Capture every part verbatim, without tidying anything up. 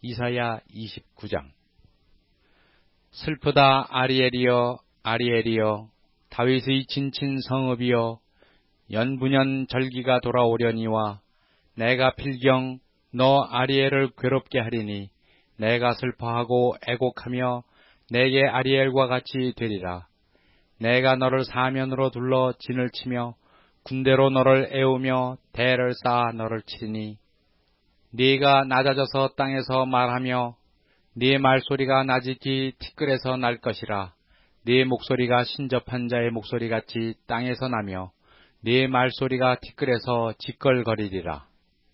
이사야 이십구 장. 슬프다 아리엘이여 아리엘이여 다윗의 진친 성읍이여 연분연 절기가 돌아오려니와 내가 필경 너 아리엘을 괴롭게 하리니 내가 슬퍼하고 애곡하며 내게 아리엘과 같이 되리라. 내가 너를 사면으로 둘러 진을 치며 군대로 너를 애우며 대를 쌓아 너를 치리니 네가 낮아져서 땅에서 말하며 네 말소리가 나지기 티끌에서 날 것이라. 네 목소리가 신접한 자의 목소리같이 땅에서 나며 네 말소리가 티끌에서 지껄거리리라.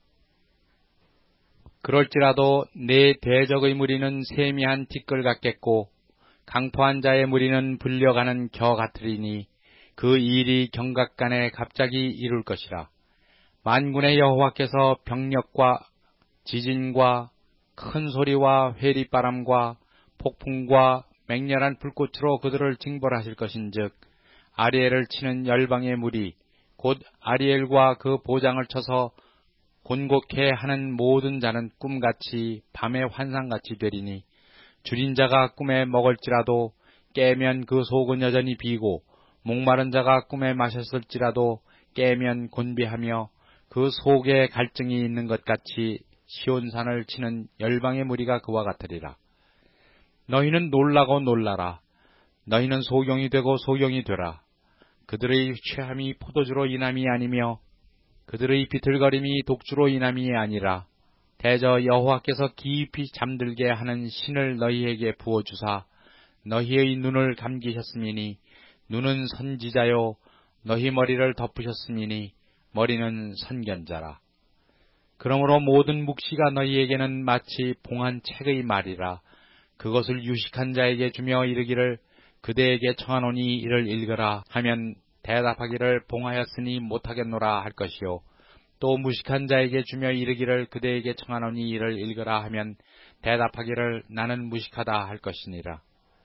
그럴지라도 네 대적의 무리는 세미한 티끌 같겠고 강포한 자의 무리는 불려가는 겨 같으리니 그 일이 경각간에 갑자기 이룰 것이라. 만군의 여호와께서 병력과 지진과 큰 소리와 회리바람과 폭풍과 맹렬한 불꽃으로 그들을 징벌하실 것인즉 아리엘을 치는 열방의 무리 곧 아리엘과 그 보장을 쳐서 곤곡해 하는 모든 자는 꿈같이 밤의 환상같이 되리니 줄인 자가 꿈에 먹을지라도 깨면 그 속은 여전히 비고 목마른 자가 꿈에 마셨을지라도 깨면 곤비하며 그 속에 갈증이 있는 것 같이 시온산을 치는 열방의 무리가 그와 같으리라. 너희는 놀라고 놀라라. 너희는 소경이 되고 소경이 되라. 그들의 취함이 포도주로 인함이 아니며 그들의 비틀거림이 독주로 인함이 아니라 대저 여호와께서 깊이 잠들게 하는 신을 너희에게 부어주사 너희의 눈을 감기셨음이니 눈은 선지자요 너희 머리를 덮으셨음이니 머리는 선견자라. 그러므로 모든 묵시가 너희에게는 마치 봉한 책의 말이라. 그것을 유식한 자에게 주며 이르기를 그대에게 청하노니 이를 읽으라 하면 대답하기를 봉하였으니 못하겠노라 할 것이요 또 무식한 자에게 주며 이르기를 그대에게 청하노니 이를 읽으라 하면 대답하기를 나는 무식하다 할 것이니라.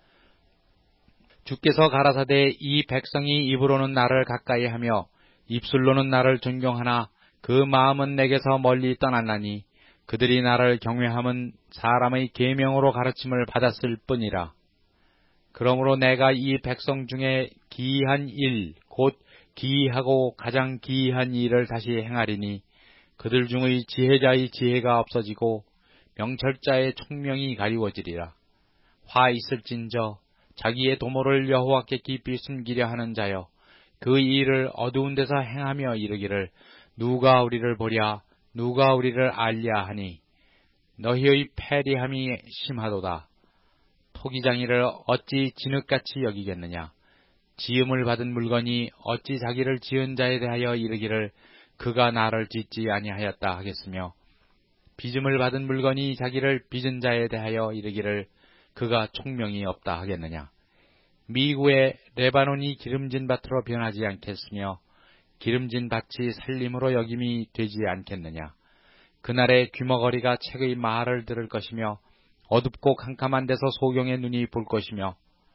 주께서 가라사대 이 백성이 입으로는 나를 가까이 하며 입술로는 나를 존경하나 그 마음은 내게서 멀리 떠났나니 그들이 나를 경외함은 사람의 계명으로 가르침을 받았을 뿐이라. 그러므로 내가 이 백성 중에 기이한 일, 곧 기이하고 가장 기이한 일을 다시 행하리니 그들 중의 지혜자의 지혜가 없어지고 명철자의 총명이 가리워지리라. 화 있을진저 자기의 도모를 여호와께 깊이 숨기려 하는 자여 그 일을 어두운 데서 행하며 이르기를 누가 우리를 보랴 누가 우리를 알랴 하니 너희의 패리함이 심하도다. 토기장이를 어찌 진흙같이 여기겠느냐. 지음을 받은 물건이 어찌 자기를 지은 자에 대하여 이르기를 그가 나를 짓지 아니하였다 하겠으며 빚음을 받은 물건이 자기를 빚은 자에 대하여 이르기를 그가 총명이 없다 하겠느냐. 미구의 레바논이 기름진 밭으로 변하지 않겠으며 기름진 밭이 살림으로 여김이 되지 않겠느냐. 그날에 귀머거리가 책의 말을 들을 것이며 어둡고 캄캄한 데서 소경의 눈이 볼 것이며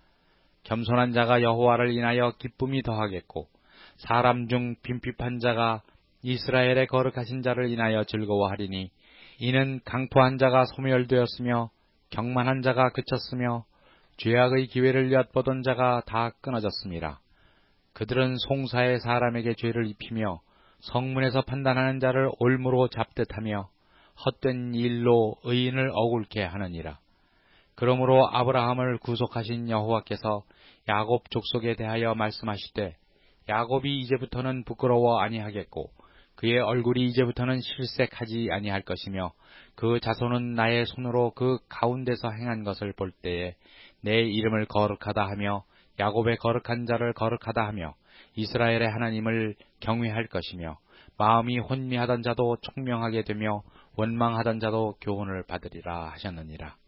겸손한 자가 여호와를 인하여 기쁨이 더하겠고 사람 중 빈핍한 자가 이스라엘의 거룩하신 자를 인하여 즐거워하리니 이는 강포한 자가 소멸되었으며 경만한 자가 그쳤으며 죄악의 기회를 엿보던 자가 다 끊어졌습니다. 그들은 송사의 사람에게 죄를 입히며 성문에서 판단하는 자를 올무로 잡듯하며 헛된 일로 의인을 억울케 하느니라. 그러므로 아브라함을 구속하신 여호와께서 야곱 족속에 대하여 말씀하시되 야곱이 이제부터는 부끄러워 아니하겠고 그의 얼굴이 이제부터는 실색하지 아니할 것이며 그 자손은 나의 손으로 그 가운데서 행한 것을 볼 때에 내 이름을 거룩하다 하며 야곱의 거룩한 자를 거룩하다 하며 이스라엘의 하나님을 경외할 것이며 마음이 혼미하던 자도 총명하게 되며 원망하던 자도 교훈을 받으리라 하셨느니라.